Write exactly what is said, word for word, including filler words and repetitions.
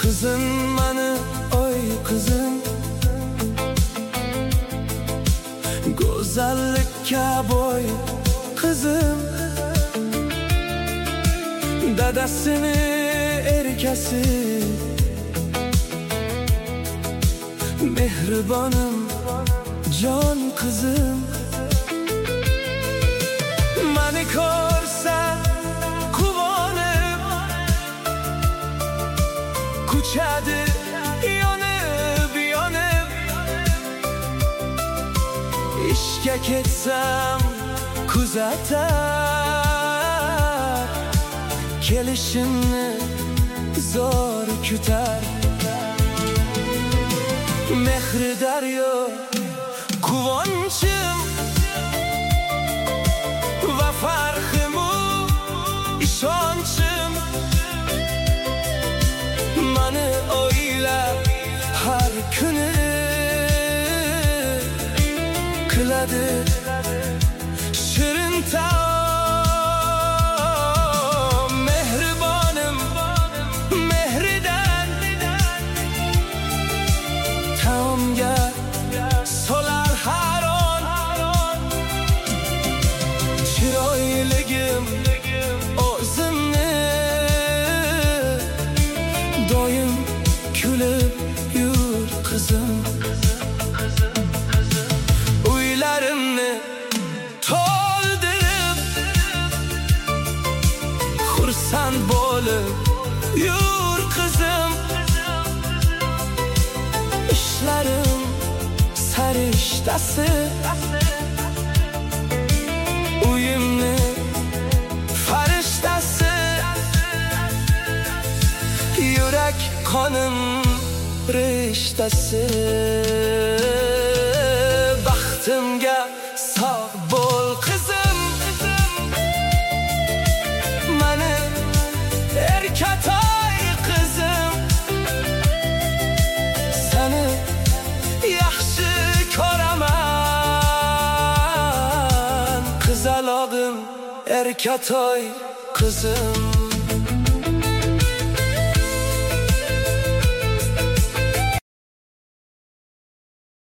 Kızın mani oy kızın, go'zallikka boy kızım. Dadasini erkasi, mehribonim jon kızım. Mani ko'rsa quvonib, kuchadi yonib yonib. Ishga ketsam kuzatar, kelishimni zo'r kutar. Mehri daryo quvonchim va farximu ishonchim. Mani o'ylab har kuni qiladi shirin taom. Mehribonim mehridan taomga solar har on. Chiroyligim o'zimni doim kulib yur qizim. Uylarimni to'ldirib, xursand bo'lib yur qizim. Ishlarim sarishtasi, uyimni farishtasi. Yurak qonim rishtasi. Baxtimga sog' bo'l qizim. Mani erkatoy qizim. Seni yaxshi ko'raman, qizalog'im erkatoy qizim.